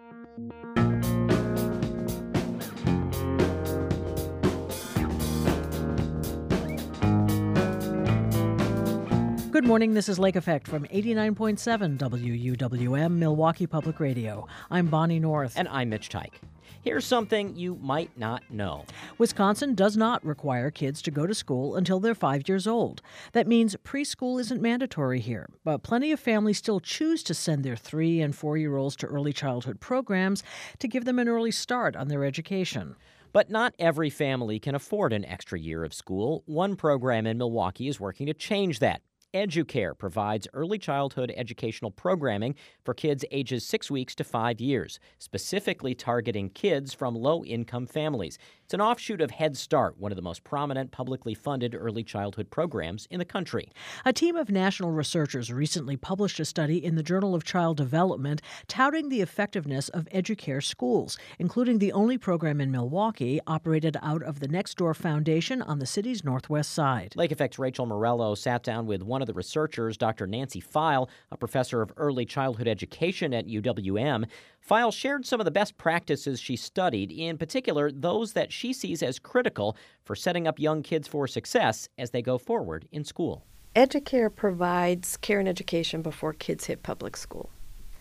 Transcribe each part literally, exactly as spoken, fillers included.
Good morning, this is Lake Effect from eighty-nine point seven W U W M, Milwaukee Public Radio. I'm Bonnie North. And I'm Mitch Tyke. Here's something you might not know. Wisconsin does not require kids to go to school until they're five years old. That means preschool isn't mandatory here, but plenty of families still choose to send their three- and four-year-olds to early childhood programs to give them an early start on their education. But not every family can afford an extra year of school. One program in Milwaukee is working to change that. EduCare provides early childhood educational programming for kids ages six weeks to five years, specifically targeting kids from low-income families. It's an offshoot of Head Start, one of the most prominent publicly funded early childhood programs in the country. A team of national researchers recently published a study in the Journal of Child Development touting the effectiveness of EduCare schools, including the only program in Milwaukee operated out of the Next Door Foundation on the city's northwest side. Lake Effect's Rachel Morello sat down with one of the researchers, Doctor Nancy Feil, a professor of early childhood education at U W M. Feil shared some of the best practices she studied, in particular those that she sees as critical for setting up young kids for success as they go forward in school. EduCare provides care and education before kids hit public school.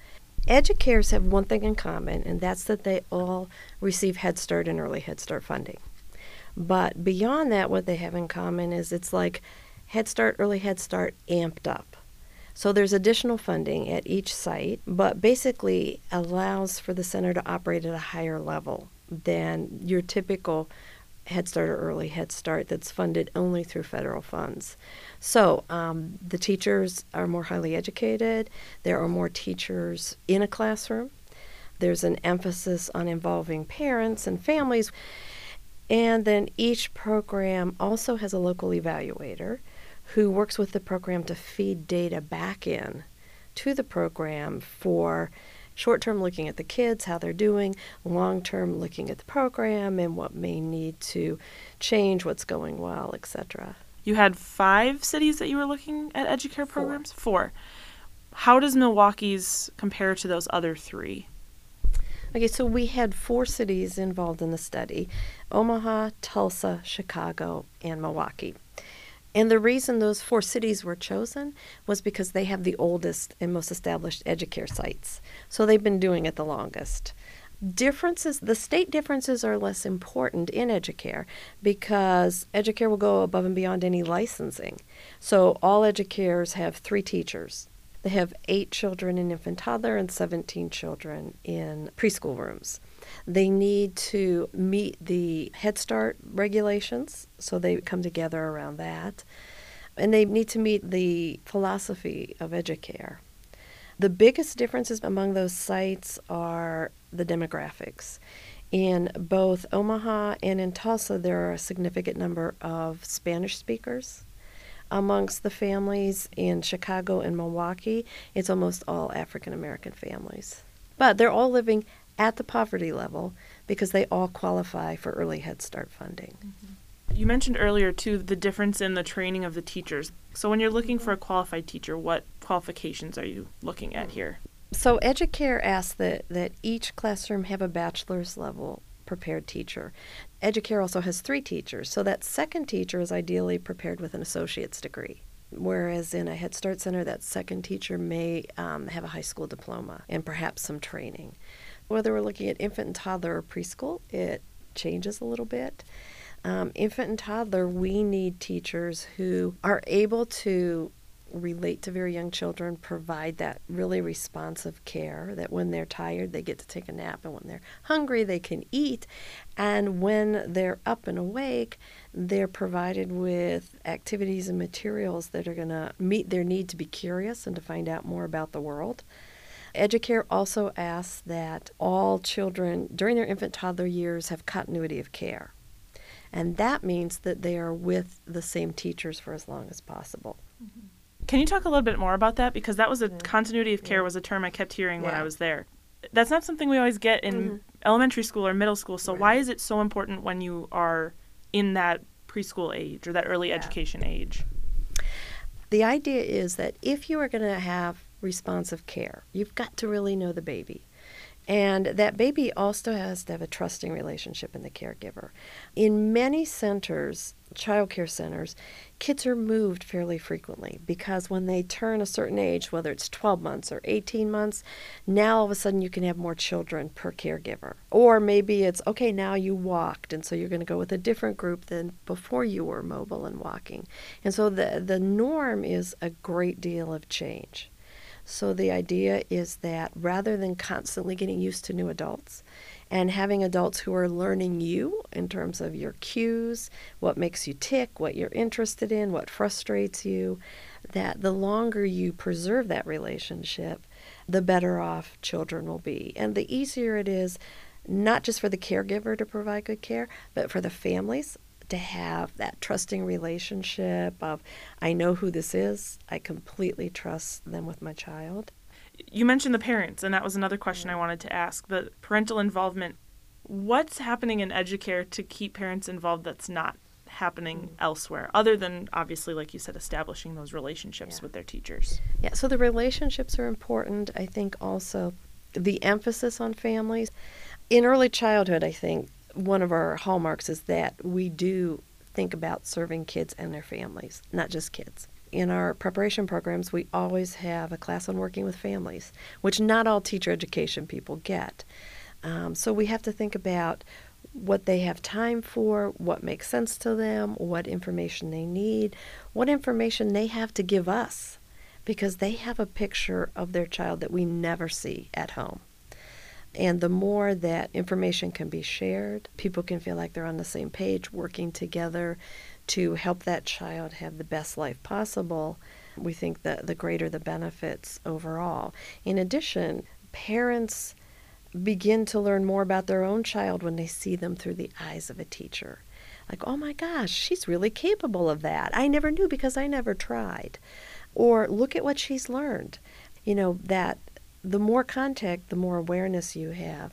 EduCares have one thing in common, and that's that they all receive Head Start and early Head Start funding. But beyond that, what they have in common is it's like Head Start, early Head Start amped up. So there's additional funding at each site, but basically allows for the center to operate at a higher level than your typical Head Start or early Head Start that's funded only through federal funds. So um, the teachers are more highly educated. There are more teachers in a classroom. There's an emphasis on involving parents and families. And then each program also has a local evaluator who works with the program to feed data back in to the program for short-term looking at the kids, how they're doing, long-term looking at the program and what may need to change, what's going well, et cetera. You had five cities that you were looking at EduCare programs? Four. Four. How does Milwaukee's compare to those other three? Okay, so we had four cities involved in the study: Omaha, Tulsa, Chicago, and Milwaukee. And the reason those four cities were chosen was because they have the oldest and most established EduCare sites. So they've been doing it the longest. Differences, the state differences are less important in EduCare because EduCare will go above and beyond any licensing. So all EduCares have three teachers. They have eight children in infant toddler and seventeen children in preschool rooms. They need to meet the Head Start regulations, so they come together around that. And they need to meet the philosophy of EduCare. The biggest differences among those sites are the demographics. In both Omaha and in Tulsa, there are a significant number of Spanish speakers. Amongst the families in Chicago and Milwaukee, it's almost all African American families. But they're all living at the poverty level because they all qualify for early Head Start funding. Mm-hmm. You mentioned earlier, too, the difference in the training of the teachers. So when you're looking for a qualified teacher, what qualifications are you looking at here? So EduCare asks that, that each classroom have a bachelor's level prepared teacher. EduCare also has three teachers, so that second teacher is ideally prepared with an associate's degree. Whereas in a Head Start center, that second teacher may um, have a high school diploma and perhaps some training. Whether we're looking at infant and toddler or preschool, it changes a little bit. Um, infant and toddler, we need teachers who are able to relate to very young children, provide that really responsive care, that when they're tired, they get to take a nap, and when they're hungry, they can eat. And when they're up and awake, they're provided with activities and materials that are going to meet their need to be curious and to find out more about the world. EduCare also asks that all children during their infant toddler years have continuity of care. And that means that they are with the same teachers for as long as possible. Mm-hmm. Can you talk a little bit more about that? Because that was a yeah. continuity of care yeah. was a term I kept hearing yeah. when I was there. That's not something we always get in mm-hmm. elementary school or middle school. So right. why is it so important when you are in that preschool age or that early yeah. education age? The idea is that if you are going to have responsive care, you've got to really know the baby. And that baby also has to have a trusting relationship in the caregiver. In many centers, child care centers, kids are moved fairly frequently because when they turn a certain age, whether it's twelve months or eighteen months, now all of a sudden you can have more children per caregiver. Or maybe it's, okay, now you walked, and so you're going to go with a different group than before you were mobile and walking. And so the, the norm is a great deal of change. So the idea is that rather than constantly getting used to new adults and having adults who are learning you in terms of your cues, what makes you tick, what you're interested in, what frustrates you, that the longer you preserve that relationship, the better off children will be. And the easier it is, not just for the caregiver to provide good care, but for the families to have that trusting relationship of, I know who this is, I completely trust them with my child. You mentioned the parents, and that was another question I wanted to ask. The parental involvement, what's happening in EduCare to keep parents involved that's not happening mm-hmm. elsewhere, other than, obviously, like you said, establishing those relationships yeah. with their teachers? Yeah, so the relationships are important. I think also the emphasis on families. In early childhood, I think, one of our hallmarks is that we do think about serving kids and their families, not just kids. In our preparation programs, we always have a class on working with families, which not all teacher education people get. Um, so we have to think about what they have time for, what makes sense to them, what information they need, what information they have to give us, because they have a picture of their child that we never see at home. And the more that information can be shared, people can feel like they're on the same page, working together to help that child have the best life possible. We think that the greater the benefits overall. In addition, parents begin to learn more about their own child when they see them through the eyes of a teacher. Like, oh my gosh, she's really capable of that. I never knew because I never tried. Or look at what she's learned. You know, that the more contact, the more awareness you have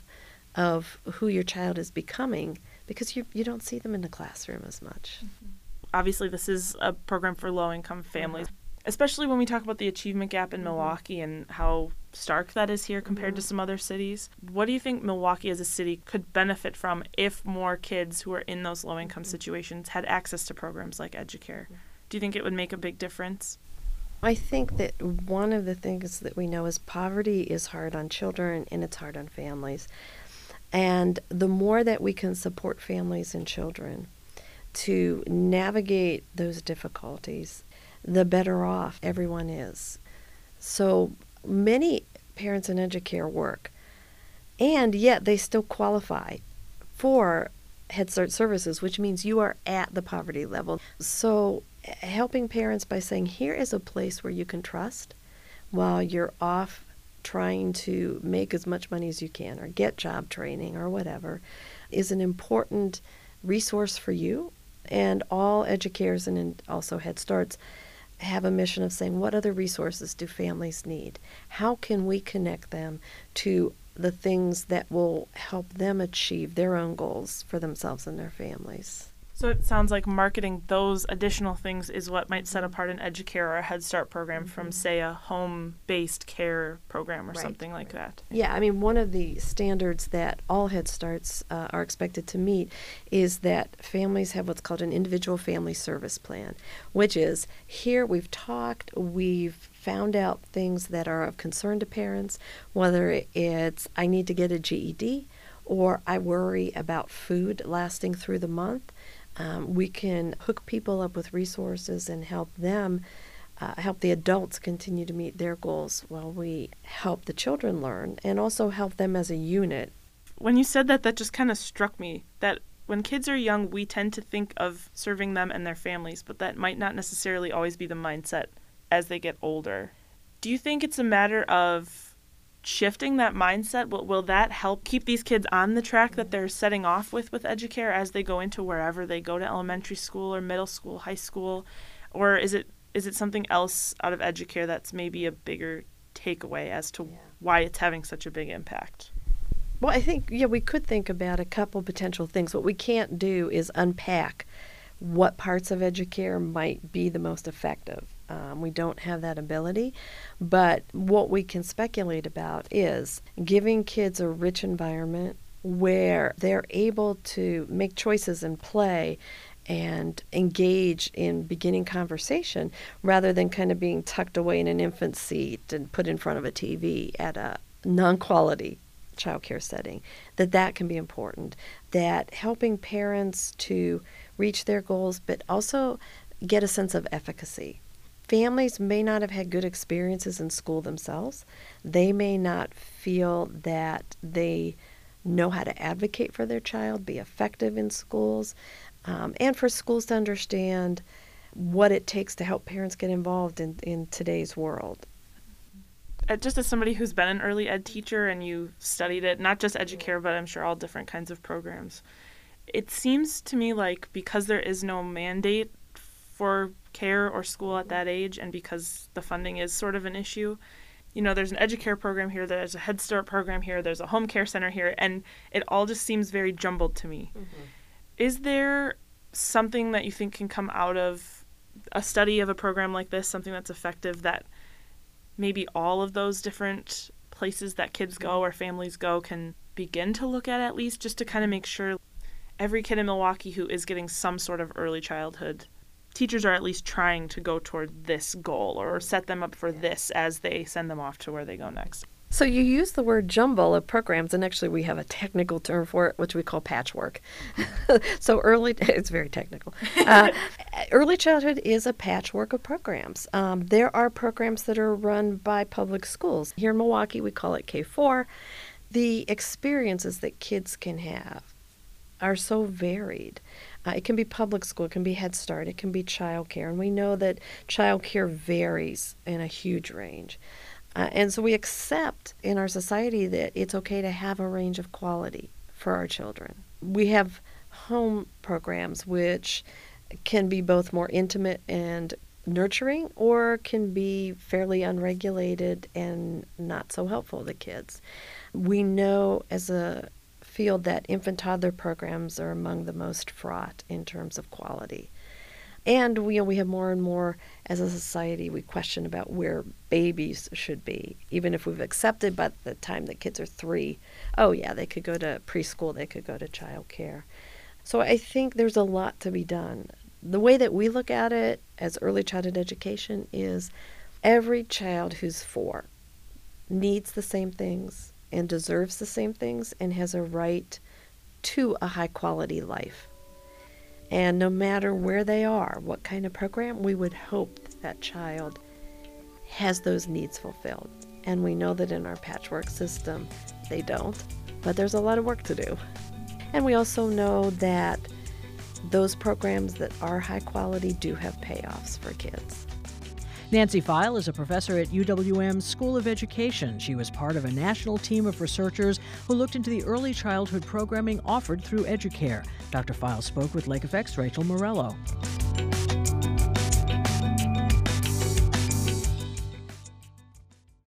of who your child is becoming, because you you don't see them in the classroom as much. Mm-hmm. Obviously, this is a program for low-income families, mm-hmm. especially when we talk about the achievement gap in mm-hmm. Milwaukee and how stark that is here compared mm-hmm. to some other cities. What do you think Milwaukee as a city could benefit from if more kids who are in those low-income mm-hmm. situations had access to programs like EduCare? Mm-hmm. Do you think it would make a big difference? I think that one of the things that we know is poverty is hard on children and it's hard on families. And the more that we can support families and children to navigate those difficulties, the better off everyone is. So many parents in EduCare work, and yet they still qualify for Head Start services, which means you are at the poverty level. So helping parents by saying, here is a place where you can trust while you're off trying to make as much money as you can or get job training or whatever is an important resource for you. And all EduCares and also Head Starts have a mission of saying, what other resources do families need? How can we connect them to the things that will help them achieve their own goals for themselves and their families? So it sounds like marketing those additional things is what might set apart an EduCare or a Head Start program mm-hmm. from, say, a home-based care program or right. something like that. Yeah, I mean, one of the standards that all Head Starts uh, are expected to meet is that families have what's called an individual family service plan, which is, here we've talked, we've found out things that are of concern to parents, whether it's I need to get a G E D or I worry about food lasting through the month. Um, we can hook people up with resources and help them, uh, help the adults continue to meet their goals while we help the children learn and also help them as a unit. When you said that, that just kind of struck me that when kids are young, we tend to think of serving them and their families, but that might not necessarily always be the mindset as they get older. Do you think it's a matter of shifting that mindset? Will, will that help keep these kids on the track that they're setting off with with EduCare as they go into wherever they go to elementary school or middle school, high school? Or is it is it something else out of EduCare that's maybe a bigger takeaway as to yeah. why it's having such a big impact? Well, I think, yeah, we could think about a couple potential things. What we can't do is unpack what parts of EduCare might be the most effective. Um, we don't have that ability. But what we can speculate about is giving kids a rich environment where they're able to make choices and play and engage in beginning conversation rather than kind of being tucked away in an infant seat and put in front of a T V at a non-quality child care setting, that that can be important, that helping parents to reach their goals but also get a sense of efficacy. Families may not have had good experiences in school themselves. They may not feel that they know how to advocate for their child, be effective in schools, um, and for schools to understand what it takes to help parents get involved in, in today's world. Uh, just as somebody who's been an early ed teacher and you studied it, not just EduCare, but I'm sure all different kinds of programs, it seems to me like because there is no mandate for care or school at that age, and because the funding is sort of an issue, you know, there's an EduCare program here, there's a Head Start program here, there's a home care center here, and it all just seems very jumbled to me. Mm-hmm. Is there something that you think can come out of a study of a program like this, something that's effective, that maybe all of those different places that kids go or families go can begin to look at at least, just to kind of make sure every kid in Milwaukee who is getting some sort of early childhood, teachers are at least trying to go toward this goal or set them up for this as they send them off to where they go next? So you use the word jumble of programs, and actually we have a technical term for it, which we call patchwork. So early, it's very technical. Uh, early childhood is a patchwork of programs. Um, there are programs that are run by public schools. Here in Milwaukee, we call it K four. The experiences that kids can have are so varied. Uh, it can be public school, it can be Head Start, it can be child care, and we know that child care varies in a huge range. Uh, and so we accept in our society that it's okay to have a range of quality for our children. We have home programs which can be both more intimate and nurturing, or can be fairly unregulated and not so helpful to kids. We know as a field that infant toddler programs are among the most fraught in terms of quality. And we, you know, we have more and more, as a society, we question about where babies should be. Even if we've accepted by the time that kids are three, oh yeah, they could go to preschool, they could go to child care. So I think there's a lot to be done. The way that we look at it as early childhood education is every child who's four needs the same things and deserves the same things and has a right to a high quality life. And no matter where they are, what kind of program, we would hope that, that child has those needs fulfilled. And we know that in our patchwork system, they don't, but there's a lot of work to do. And we also know that those programs that are high quality do have payoffs for kids. Nancy Pfeil is a professor at U W M's School of Education. She was part of a national team of researchers who looked into the early childhood programming offered through EduCare. Doctor Pfeil spoke with Lake Effect's Rachel Morello.